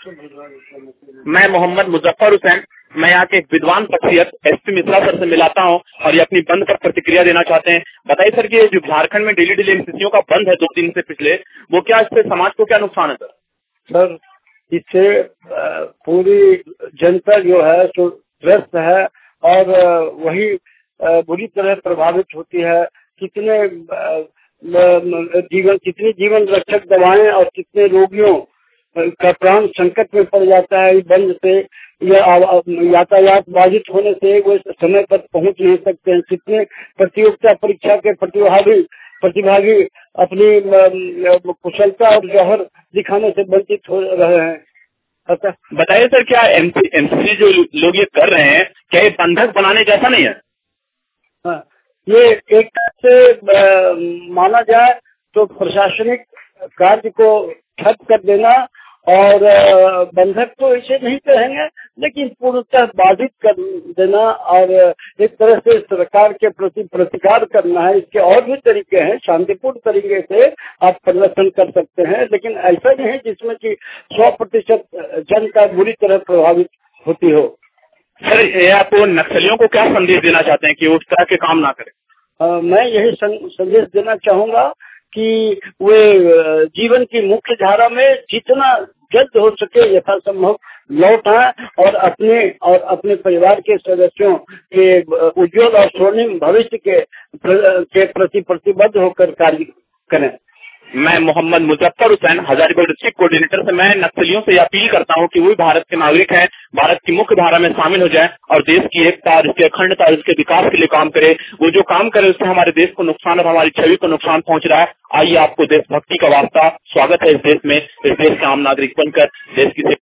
मैं मोहम्मद मुजफ्फर हुसैन, मैं यहाँ के एक विद्वान शख्सियत एसपी मिश्रा सर से मिलाता हूँ और ये अपनी बंद पर प्रतिक्रिया देना चाहते हैं। बताइए सर कि ये जो झारखंड में डेली एमसीसीओ का बंद है 2 दिन से पिछले, वो क्या इससे समाज को क्या नुकसान है सर? सर इससे पूरी जनता जो है सो ग्रस्त है और वही बुरी तरह प्रभावित होती है। कितनी जीवन रक्षक दवाएं और कितने रोगियों का प्राण संकट में पड़ जाता है इस बंद से। यातायात बाधित होने से वो समय पर पहुंच नहीं सकते हैं। कितने प्रतियोगिता परीक्षा के प्रतिभागी अपनी कुशलता और जौहर दिखाने से वंचित हो रहे हैं। बताइए सर, क्या एमसीसी जो लोग ये कर रहे हैं, क्या ये बंधक बनाने जैसा नहीं है? हाँ, ये एक से माना जाए तो प्रशासनिक कार्य को ठप कर देना और बंधक तो इसे नहीं कहेंगे, लेकिन पूर्णतः बाधित कर देना और एक तरह से सरकार के प्रति प्रतिकार करना है। इसके और भी तरीके हैं, शांतिपूर्ण तरीके से आप प्रदर्शन कर सकते हैं, लेकिन ऐसा नहीं है जिसमें कि 100% जनता बुरी तरह प्रभावित होती हो। सर, ये आप नक्सलियों को क्या संदेश देना चाहते हैं कि वो उस तरह के काम ना करें? मैं यही संदेश देना चाहूंगा कि वे जीवन की मुख्य धारा में जितना जल्द हो सके यथासंभव लौट आए और अपने परिवार के सदस्यों के उज्जवल और स्वर्णिम भविष्य के प्रति प्रतिबद्ध होकर कार्य करें। मैं मोहम्मद मुजफ्फर हुसैन, हजारीबाग डिस्ट्रिक्ट कोऑर्डिनेटर से मैं नक्सलियों से अपील करता हूं कि वो भारत के नागरिक हैं, भारत की मुख्य धारा में शामिल हो जाएं और देश की एकता, इसके अखंडता, इसके विकास के लिए काम करे। वो जो काम करे उससे हमारे देश को नुकसान और हमारी छवि को नुकसान पहुंच रहा है। आइए, आपको देशभक्ति का वास्ता, स्वागत है इस देश में, इस देश के आम नागरिक बनकर देश की